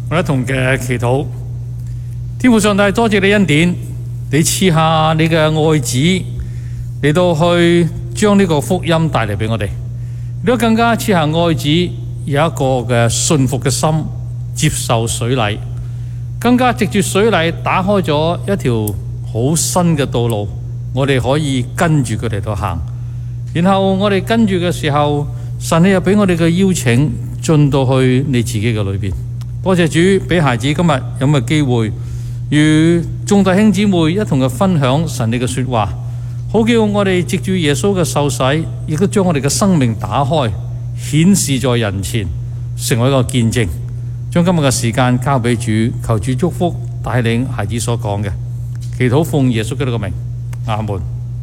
我一同嘅祈禱。天父上帝，多謝你恩典，你賜下你嘅愛子嚟到去將呢個福音帶嚟俾我哋，你都更加賜下愛子有一個嘅信服嘅心，接受水禮，更加藉住水禮打開咗一條好新嘅道路，我哋可以跟住佢哋度行。然後我哋跟住嘅時候，神你又俾我哋嘅邀請進到去你自己嘅裏邊。多謝主俾孩子今日有咁嘅機會與眾弟兄姊妹一同嘅分享神你嘅說話，好叫我哋藉住耶穌嘅受洗，亦都將我哋嘅生命打開，顯示在人前，成為一個見證。將今日嘅時間交俾主，求主祝福帶領孩子所講嘅，祈禱奉耶穌基督嘅名，阿門。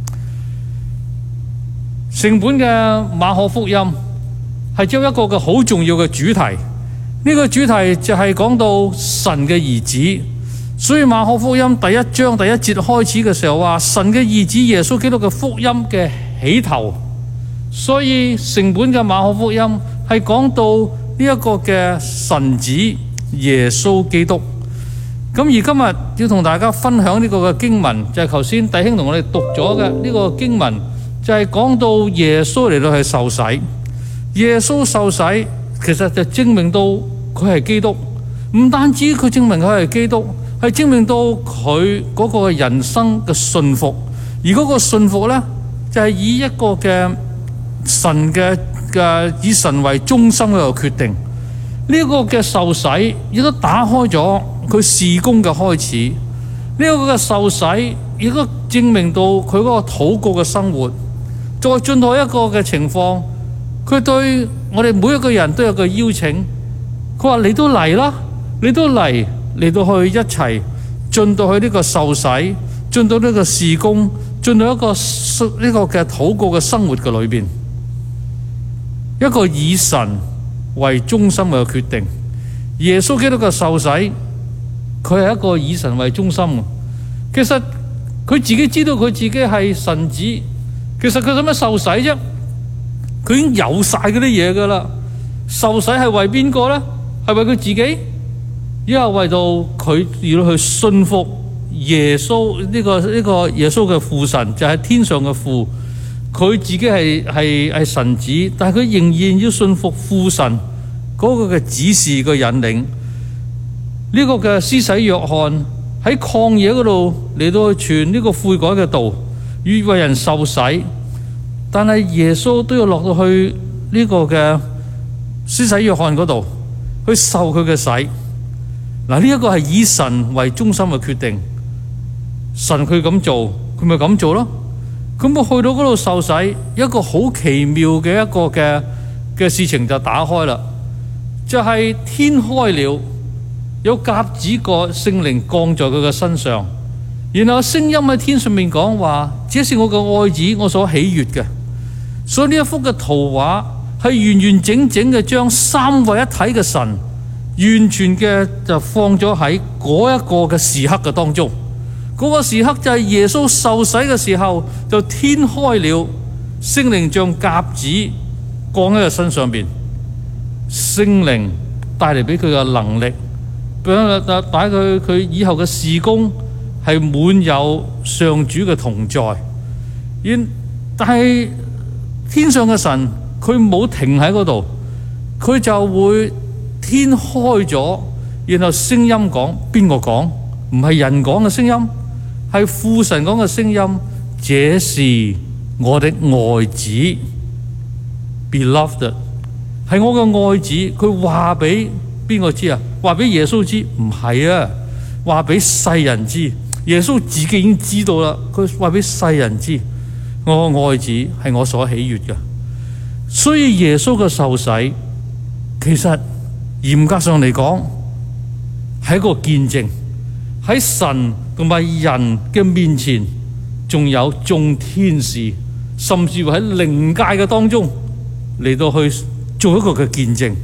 成本嘅馬可福音係只有一個嘅好重要嘅主題，呢個主題就係講到神嘅兒子。所以馬可福音第一章第一節開始嘅時候話，神嘅兒子耶穌基督嘅福音嘅起頭。所以成本嘅馬可福音係講到呢一個嘅神子耶穌基督。咁而今日要同大家分享呢個嘅經文，就係頭先弟兄同我哋讀咗嘅呢個經文，就係講到耶穌嚟到係受洗。耶穌受洗其實就證明到佢係基督，唔單止佢證明佢係基督，係證明到佢嗰個人生嘅信服。而嗰個信服呢，就係以一個嘅神嘅以神為中心嘅一個決定。呢個嘅受洗亦都打開咗佢事工嘅開始。呢個嘅受洗亦都證明到佢嗰個禱告嘅生活。再進到一個嘅情況，佢對我哋每一個人都有個邀請。佢話你都嚟啦，你都嚟到去一齊進到去呢個受洗，進到呢個事工，進到一個呢個嘅禱告嘅生活嘅裏邊，一個以神為中心嘅決定。耶穌基督嘅受洗，佢係一個以神為中心。其實佢自己知道佢自己係神子，其實佢使乜受洗啫？佢已經有晒嗰啲嘢噶啦。受洗係為邊個呢？係為佢自己，因為為到佢要去信服耶穌呢個耶穌嘅父神，就係天上嘅父。佢自己係神子，但係佢仍然要信服父神嗰個嘅指示嘅引領。呢個嘅施洗約翰喺曠野嗰度嚟到去傳呢個悔改嘅道，與為人受洗，但係耶穌都要落到去呢個嘅施洗約翰嗰度去受佢嘅洗。嗱，呢一個係以神為中心嘅決定，神佢咁做，佢咪咁做咯。咁我去到嗰度受洗，一個好奇妙嘅一個嘅事情就打開啦，就係天開了，有鴿子個聖靈降在佢嘅身上，然後聲音喺天上面講話，這是我嘅愛子，我所喜悅嘅。所以呢一幅嘅圖畫係完完整整嘅將三位一體嘅神完全嘅就放咗喺嗰一個嘅時刻嘅當中。嗰個時刻就係耶穌受洗嘅時候，就天開了，聖靈像鴿子降喺佢身上邊，聖靈帶嚟俾佢嘅能力，帶佢以後嘅事工係滿有上主嘅同在。但係天上嘅神佢冇停喺嗰度，佢就會天開咗，然後聲音講，邊個講？唔係人講嘅聲音，係父神講嘅聲音。這是我的愛子 ，Beloved， 係我嘅愛子。佢話俾邊個知啊？話俾耶穌知？唔係啊，話俾世人知。耶穌自己已經知道啦，佢話俾世人知，我嘅愛子係我所喜悅嘅。所以耶穌嘅受洗，其實嚴格上嚟講係一個見證，喺神同埋人嘅面前，仲有眾天使，甚至乎喺靈界嘅當中嚟到去做一個嘅見證。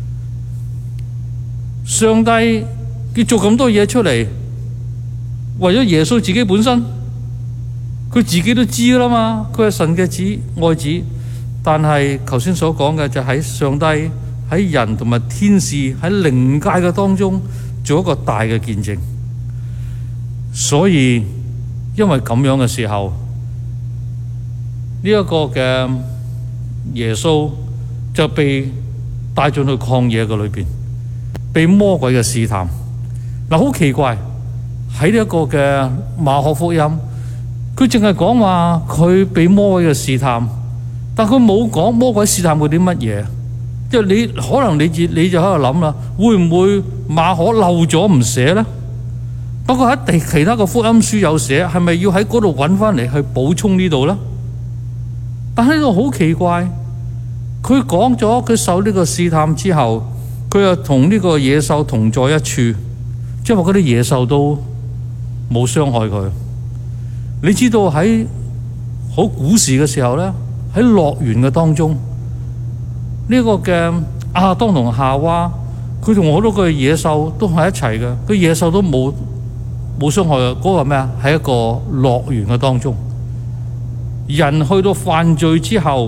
上帝佢做咁多嘢出嚟，為咗耶穌自己本身，佢自己都知啦嘛，佢係神嘅子愛子。但係頭先所講嘅就喺上帝喺喺人同埋天使喺靈界嘅當中做一個大嘅見證。所以因為咁樣嘅時候，呢一個嘅耶穌就被帶進去曠野嘅裏邊，被魔鬼嘅試探。嗱，好奇怪，喺呢一個嘅馬可福音，佢淨係講話佢被魔鬼嘅試探，但佢冇講魔鬼試探佢啲乜嘢。即係你可能你就喺度諗啦，會唔會馬可漏咗唔寫呢？不過喺其他嘅福音書有寫，係咪要喺嗰度揾翻嚟去補充呢度呢？但係呢度好奇怪，佢講咗佢受呢個試探之後，佢又同呢個野獸同在一處，即係話嗰啲野獸都冇傷害佢。你知道喺好古時嘅時候呢，喺樂園嘅當中，呢個嘅亞當同夏娃，佢同好多個野獸都係一齊嘅，佢野獸都冇傷害嘅。嗰個咩啊？喺一個樂園嘅當中，人去到犯罪之後，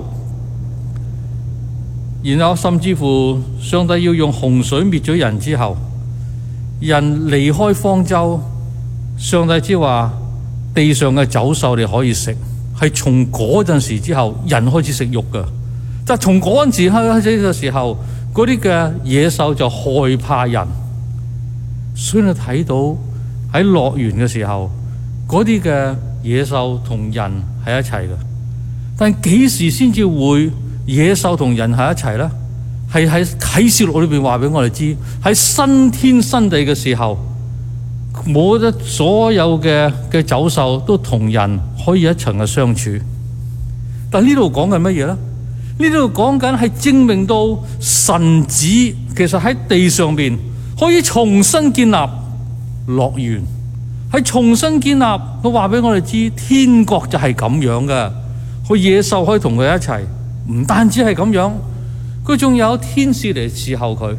然後甚至乎上帝要用洪水滅咗人之後，人離開方舟，上帝之話地上嘅走獸你可以食，係從嗰陣時之後人開始食肉㗎。就從嗰陣時開始嘅時候，嗰啲嘅野獸就害怕人，所以你睇到喺樂園嘅時候，嗰啲嘅野獸同人喺一齊嘅。但幾時先至會野獸同人喺一齊呢？係喺啟示錄裏邊話俾我哋知，喺新天新地嘅時候，冇得所有嘅走獸都同人可以一齊嘅相處。但呢度講緊乜嘢呢？呢度講緊係證明到神子其實喺地上面可以重新建立樂園，係重新建立。佢話俾我哋知，天國就係咁樣嘅，佢野獸可以同佢一齊。唔單止係咁樣，佢仲有天使嚟伺候佢。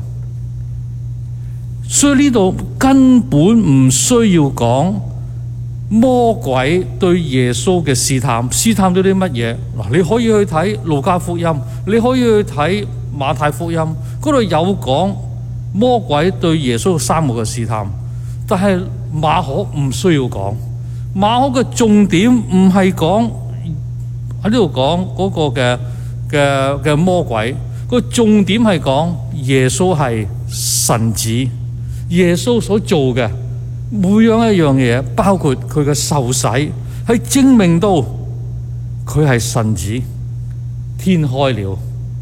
所以呢度根本唔需要講魔鬼對耶穌嘅試探，試探到啲乜嘢？嗱，你可以去睇路加福音，你可以去睇馬太福音，嗰度有講魔鬼對耶穌三個嘅試探。但係馬可唔需要講，馬可嘅重點唔係講喺呢度講嗰個嘅魔鬼，個重點係講耶穌係神子，耶穌所做嘅每樣一樣嘢，包括佢嘅受洗，係證明到佢係神子。天開了，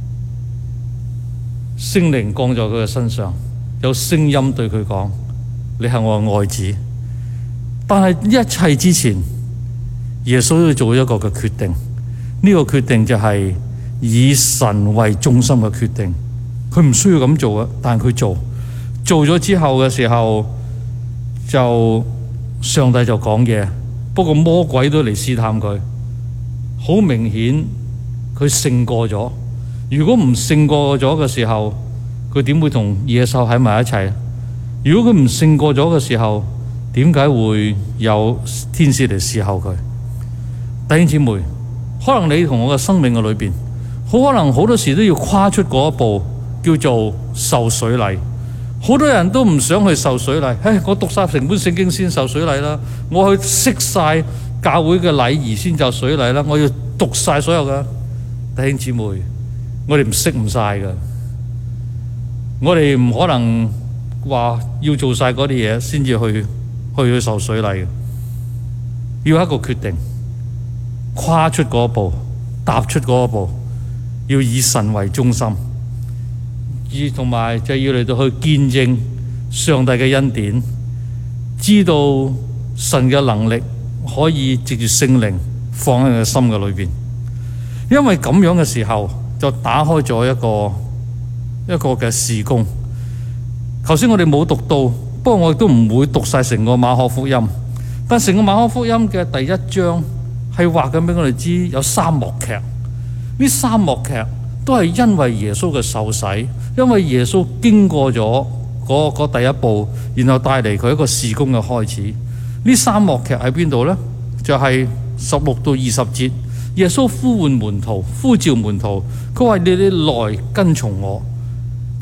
聖靈降在佢嘅身上，有聲音對佢講：你係我嘅愛子。但係一切之前，耶穌都要做一個嘅決定，呢個決定就係以神為中心嘅決定。佢唔需要咁做嘅，但係佢做咗之後嘅時候，就上帝就講嘢。不過魔鬼都嚟試探佢，好明顯佢勝過咗。如果唔勝過咗嘅時候，佢點會同野獸喺埋一齊？如果佢唔勝過咗嘅時候，點解會有天使嚟伺候佢？弟兄姊妹，可能你同我嘅生命嘅裏邊，好可能好多時都要跨出嗰一步，叫做受水禮。好多人都唔想去受水禮，我讀晒成本聖經先受水禮啦，我去識晒教會嘅禮儀先就水禮啦，我要讀晒所有嘅。弟兄姊妹，我哋唔識唔晒噶，我哋唔可能話要做晒嗰啲嘢先至去受水禮嘅，要一個決定，跨出嗰一步，踏出嗰一步，要以神為中心。同埋就要嚟到去見證上帝嘅恩典，知道神嘅能力可以藉住聖靈放喺佢心嘅裏邊。因為咁樣嘅時候，就打開咗一個嘅事工。頭先我哋冇讀到，不過我亦都唔會讀晒成個馬可福音。但成個馬可福音嘅第一章係話緊俾我哋知有三幕劇，呢三幕劇都係因為耶穌嘅受洗，因為耶穌經過咗嗰第一步，然後帶嚟佢一個事工嘅開始。呢三幕劇喺邊度呢？就係16到20節，耶穌呼喚門徒，呼召門徒，佢話你哋來跟從我。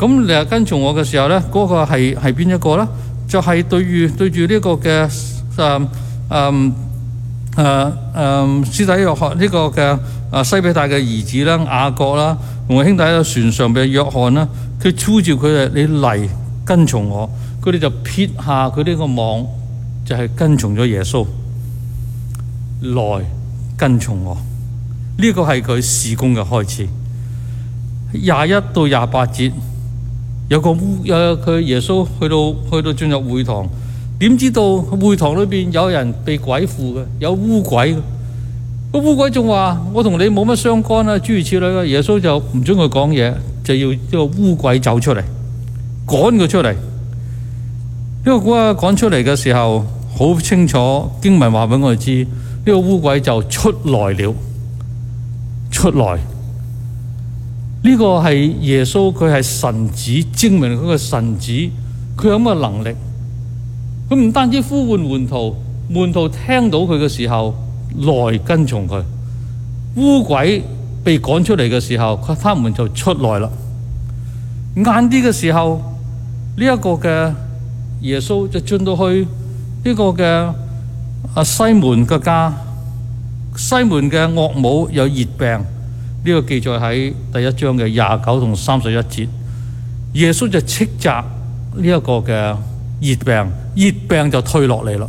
咁你跟從我嘅時候咧，嗰個係邊一個咧？就係對住呢個嘅施洗約翰呢個嘅西比泰嘅兒子啦，雅各啦，同佢兄弟喺船上嘅約翰啦，佢呼召佢哋，你嚟跟從我，佢哋就撇下佢呢個網，就係跟從咗耶穌，來跟從我。呢個係佢事工嘅開始。21到28節有佢耶穌去到進入會堂，點知道會堂裏邊有人被鬼附嘅，有污鬼嘅。個污鬼仲話：我同你冇乜相干啊，諸如此類嘅。耶穌就唔准佢講嘢，就要呢個污鬼走出嚟，趕佢出嚟。呢個鬼趕出嚟嘅時候，好清楚經文話俾我哋知，呢個污鬼就出來了。出來，呢個係耶穌，佢係神子，證明佢嘅神子，佢有咁嘅能力。佢唔單止呼喚門徒，門徒聽到佢嘅時候來跟從佢。污鬼被趕出嚟嘅時候，他們就出來啦。晏啲嘅時候，呢一個嘅耶穌就進到去呢個嘅西門嘅家。西門嘅岳母有熱病，呢個記載喺第1章嘅29同31節。耶穌就斥責呢一個嘅熱病，熱病就退落嚟啦。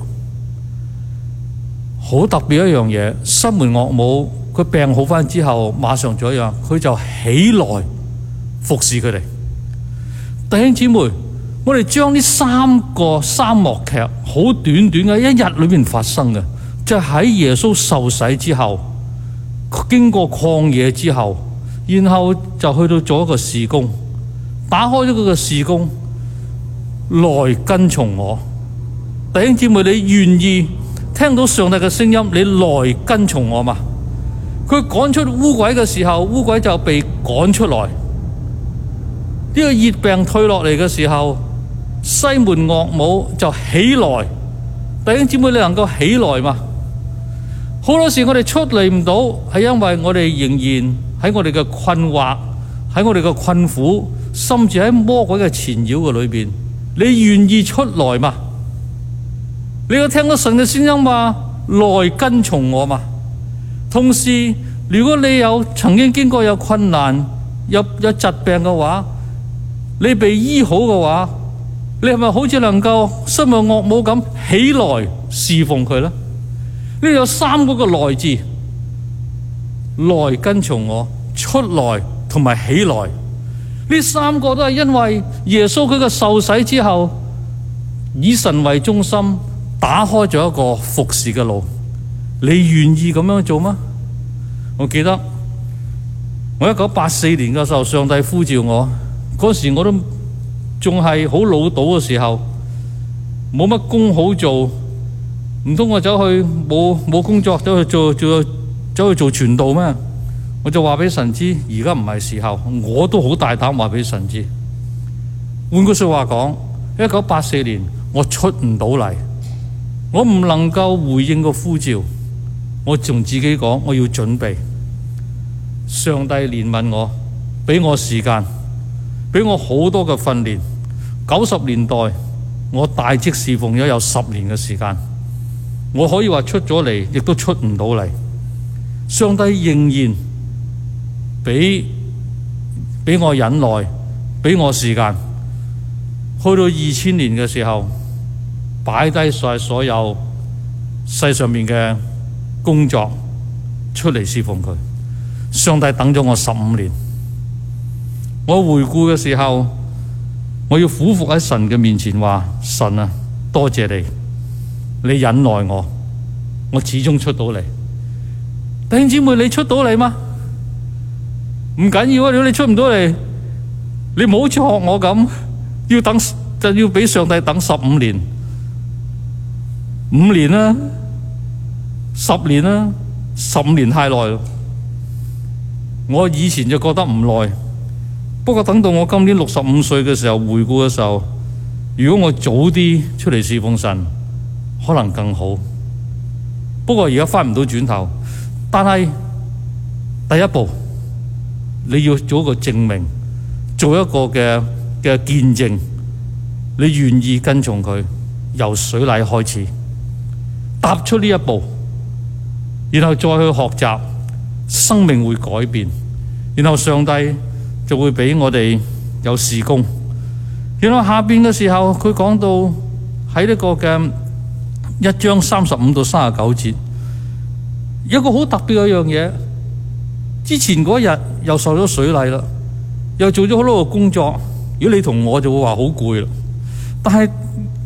好特別一樣嘢，西門岳母佢病好翻之後，馬上做一樣，佢就起來服侍佢哋。弟兄姊妹，我哋將呢3個三幕劇好短短嘅一日裏面發生嘅，就喺耶穌受洗之後，經過曠野之後，然後就去到做一個事工，打開咗佢嘅事工，來跟從我。弟兄姊妹，你願意聽到上帝嘅聲音，你來跟從我嘛？佢趕出污鬼嘅時候，污鬼就被趕出來。呢個熱病退落嚟嘅時候，西門岳母就起來。弟兄姊妹，你能夠起來嘛？好多時我哋出嚟唔到，係因為我哋仍然喺我哋嘅困惑，喺我哋嘅困苦，甚至喺魔鬼嘅纏繞嘅裏邊。你願意出來嘛？你有聽到神嘅聲音嘛？來跟從我嘛？同時，如果你有曾經經過有困難、有疾病嘅話，你被醫好嘅話，你係咪好似能夠西門岳母咁起來侍奉佢呢？呢有3個嘅來字，來跟從我，出來同埋起來。呢3個都係因為耶穌佢嘅受洗之後，以神為中心，打開咗一個服侍嘅路。你願意咁樣做嗎？我記得我1984年嘅時候，上帝呼召我，嗰時我都仲係好老倒嘅時候，冇乜工好做。唔通我走去冇工作，走去做傳道咩？我就話俾神知，而家唔係時候。我都好大膽話俾神知。換句說話講，1984年我出唔到嚟，我唔能夠回應個呼召。我仲自己講，我要準備。上帝憐憫我，俾我時間，俾我好多嘅訓練。90年代我大職侍奉咗有10年嘅時間。我可以話出咗嚟，亦都出唔到嚟。上帝仍然俾我忍耐，俾我時間。去到2000年嘅時候，擺低晒所有世上面嘅工作，出嚟侍奉佢。上帝等咗我15年。我回顧嘅時候，我要俯伏喺神嘅面前話：神啊，多謝你。你忍耐我，我始終出到嚟。弟兄姊妹，你出到嚟嗎？唔緊要啊，如果你出唔到嚟，你唔好似學我咁，要等就要俾上帝等15年、5年啦、10年啦、15年太耐咯。我以前就覺得唔耐，不過等到我今年65歲嘅時候，回顧嘅時候，如果我早啲出嚟侍奉神，可能更好。不過而家翻唔到轉頭，但係第一步你要做一個證明，做一個嘅嘅見證，你願意跟從佢，由水禮開始，踏出呢一步，然後再去學習，生命會改變，然後上帝就會俾我哋有事工。然後下邊嘅時候，佢講到喺呢個嘅1章35到39節，有一個好特別嘅一樣嘢。之前嗰日又受咗水禮啦，又做咗好多個工作。如果你同我就會話好攰啦。但係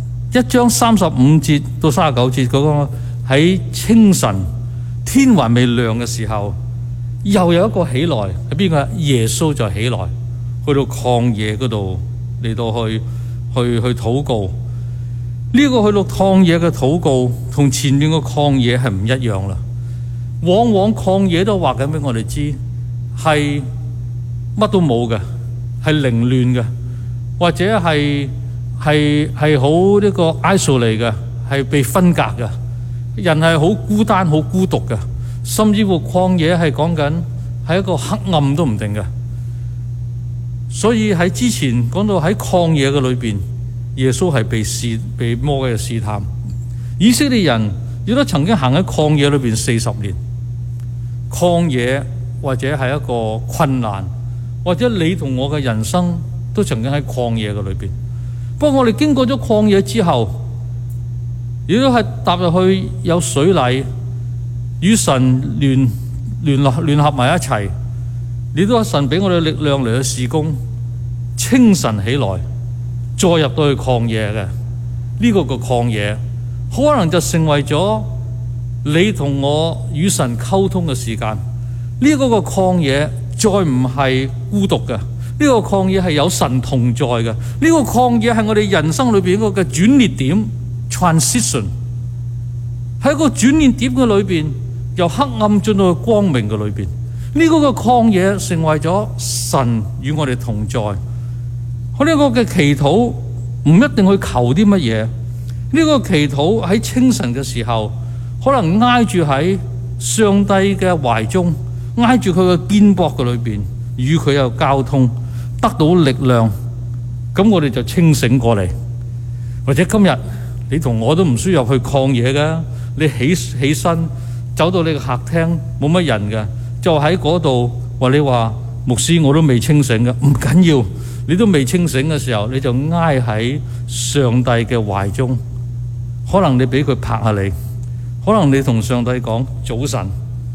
1章35節到39節嗰個喺清晨天還未亮嘅時候，又有一個起來，係邊個？耶穌就起來，去到曠野嗰度嚟到去禱告。呢個去到曠野嘅禱告，同前面嘅曠野係唔一樣啦。往往曠野都話緊俾我哋知，係乜都冇嘅，係凌亂嘅，或者係好呢個 isolate 嘅，係被分隔嘅。人係好孤單、好孤獨嘅，甚至乎曠野係講緊係一個黑暗都唔定嘅。所以喺之前講到喺曠野嘅裏邊，耶穌係被魔鬼嘅試探。以色列人亦都曾經行喺曠野裏邊40年。曠野或者係一個困難，或者你同我嘅人生都曾經喺曠野嘅裏邊。不過我哋經過咗曠野之後，亦都係踏入去有水禮，與神聯合埋一齊。你都係神俾我哋力量嚟去事工，清晨起來，再入到去曠野嘅呢個曠野，可能就成為咗你同我與神溝通嘅時間。呢個曠野再唔係孤獨嘅，呢個曠野係有神同在嘅。呢個曠野係我哋人生裏邊一個嘅轉捩點 transition， 喺一個轉捩點嘅裏邊，由黑暗進到光明嘅裏邊。呢個曠野成為咗神與我哋同在。我呢個嘅祈禱唔一定去求啲乜嘢，呢個祈禱喺清晨嘅時候，可能挨住喺上帝嘅懷中，挨住佢嘅肩膊嘅裏邊，與佢有交通，得到力量，咁我哋就清醒過嚟。或者今日你同我都唔需要入去曠野㗎，你起身走到你嘅客廳，冇乜人嘅，就喺嗰度話你話牧師我都未清醒嘅，唔緊要，你都未清醒嘅時候，你就挨喺上帝嘅懷中，可能你俾佢拍下你，可能你同上帝講早晨，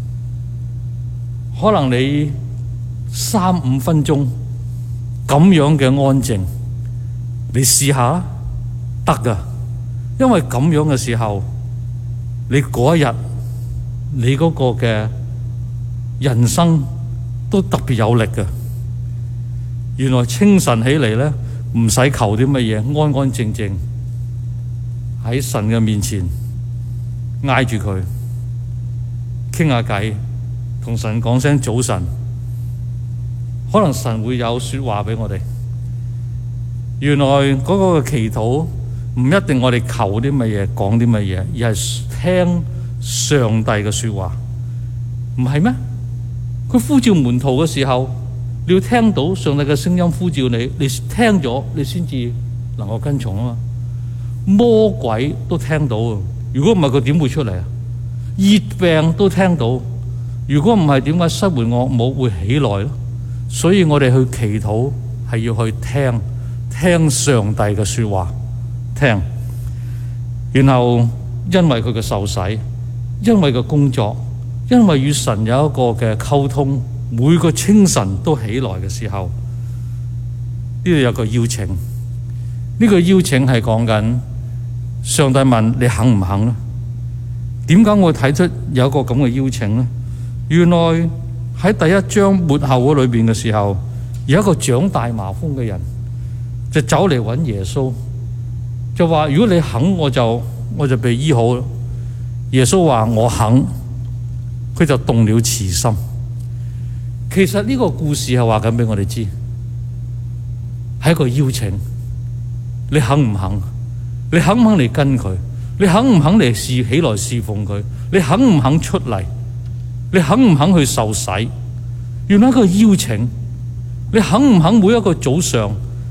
可能你3-5分鐘咁樣嘅安靜，你試下得㗎，因為咁樣嘅時候，你嗰一日你嗰個嘅人生都特別有力嘅。原來清晨起嚟咧，唔使求啲乜嘢，安安靜靜喺神嘅面前挨住佢傾下偈，同神講聲早晨，可能神會有說話俾我哋。原來嗰個祈禱唔一定我哋求啲乜嘢，講啲乜嘢，而係聽上帝嘅說話，唔係咩？佢呼召門徒嘅時候，你要聽到上帝嘅聲音呼召你，你聽咗你先至能夠跟從啊嘛。魔鬼都聽到，如果唔係佢點會出嚟啊？熱病都聽到，如果唔係點解失魂惡魔會起來咯？所以我哋去祈禱係要去聽上帝嘅說話，聽，然後因為佢嘅受洗，因為個工作，因為與神有一個嘅溝通，每個清晨都起來嘅時候，呢度有個邀請，呢個邀請係講緊上帝問你肯唔肯呢？點解我睇出有一個咁嘅邀請呢？原來喺第一章末後嗰裏邊嘅時候，有一個長大麻風嘅人就走嚟揾耶穌，就話如果你肯，我就被醫好了。耶穌話我肯，佢就動了慈心。其實呢個故事係話緊俾我哋知，係一個邀請。你肯唔肯？你肯唔肯嚟跟佢？你肯唔肯嚟起來侍奉佢？你肯唔肯出嚟？你肯唔肯去受洗？原來一個邀請。你肯唔肯每一個早上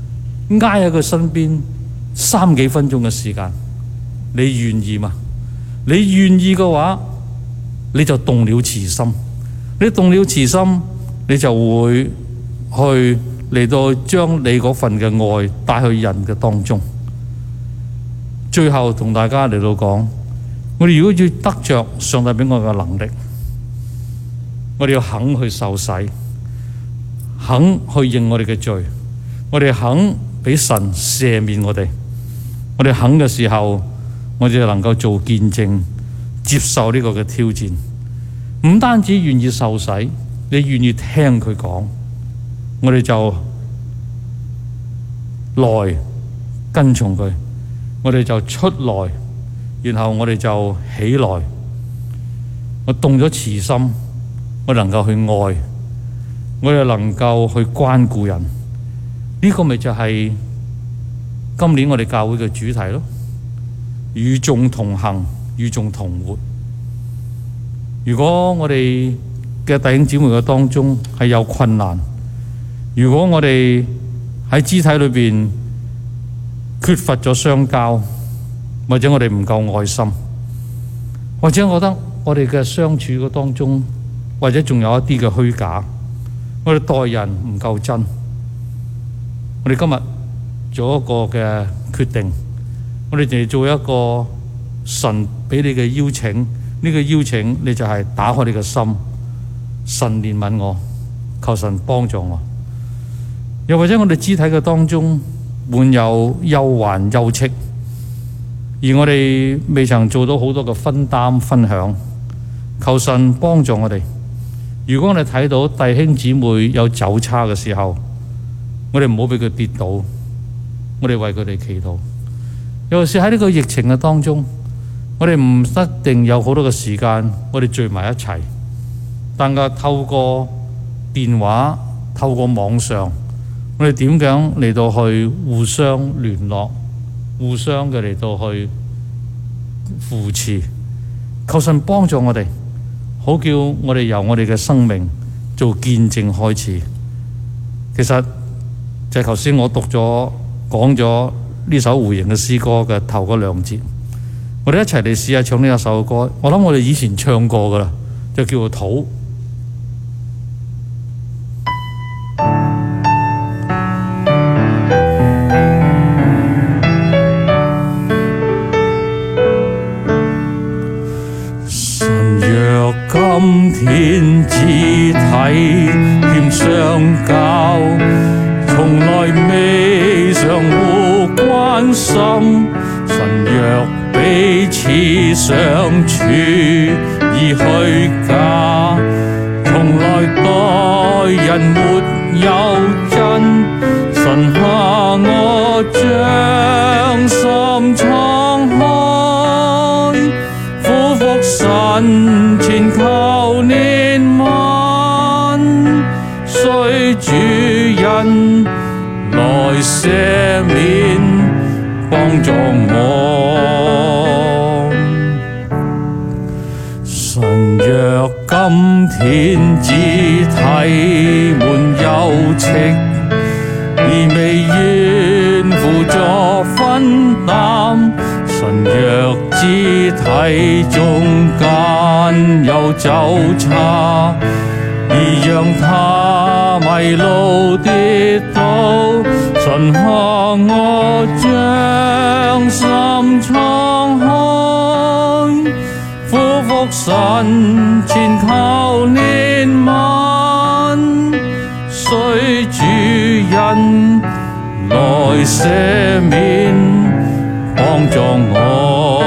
挨喺佢身邊3幾分鐘嘅時間，你願意嗎？你願意嘅話，你就動了慈心。你動了慈心，你就會去嚟到將你嗰份嘅愛帶去人嘅當中。最後同大家嚟到講，我哋如果要得着上帝俾我嘅能力，我哋要肯去受洗，肯去認我哋嘅罪，我哋肯俾神赦免我哋。我哋肯嘅時候，我哋就能夠做見證，接受呢個嘅挑戰。唔單止願意受洗，你願意聽佢講，我哋就來跟從佢，我哋就出來，然後我哋就起來。我動咗慈心，我能夠去愛，我又能夠去關顧人。呢個咪就係今年我哋教會嘅主題咯，與眾同行，與眾同活。如果我哋嘅弟兄姊妹嘅當中係有困難，如果我哋喺肢體裏邊缺乏咗相交，或者我哋唔夠愛心，或者我覺得我哋嘅相處嘅當中，或者仲有一啲嘅虛假，我哋待人唔夠真，我哋今日做一個嘅決定，我哋就做一個神俾你嘅邀請。呢個邀請你就係打開你嘅心，神憐憫我，求神幫助我。又或者我哋肢體嘅當中滿有憂患憂戚，而我哋未曾做到好多嘅分擔分享，求神幫助我哋。如果我哋睇到弟兄姊妹有走差嘅時候，我哋唔好俾佢跌倒，我哋為佢哋祈禱。尤其是喺呢個疫情嘅當中，我哋唔一定有好多嘅時間，我哋聚埋一齊，但係透過電話、透過網上，我哋點樣嚟到去互相聯絡，互相嘅嚟到去扶持，求神幫助我哋，好叫我哋由我哋嘅生命做見證開始。其實就係頭先我講咗呢首回應嘅詩歌嘅頭嗰2節。我哋一齊嚟試下唱呢一首歌，我諗我哋以前唱過噶啦，就叫做土。神若今天肢體欠相交，從來未相互關心。神若彼此相處而虛假，從來待人沒有真。神下我將心敞開，俯伏神前求憐憫，需主恩來赦免，幫助我。神若今天肢體滿有戚，而未願輔助分擔，神若肢體中間有走差，而讓他迷路跌倒，神下我將心敞開，俯伏神前求憐憫，需主恩來赦免，幫助我。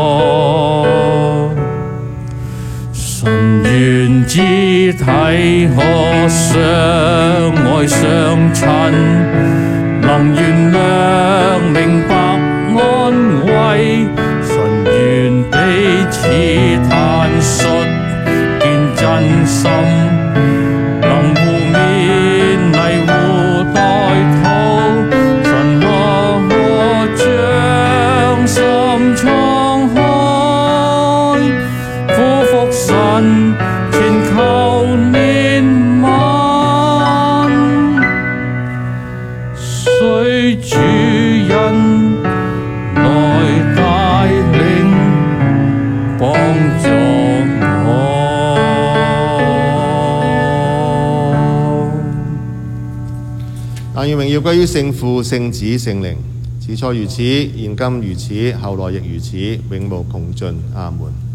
神願肢體可相愛相親，能原諒明白安慰，神願彼此坦率見真心，能互勉勵互代禱，神下我將心敞開，俯伏神前求憐憫， 需主人來帶領幫助我。 但願榮耀歸於聖父、聖子、聖靈，起初如此，現今如此，後來亦如此，永無窮盡。阿門。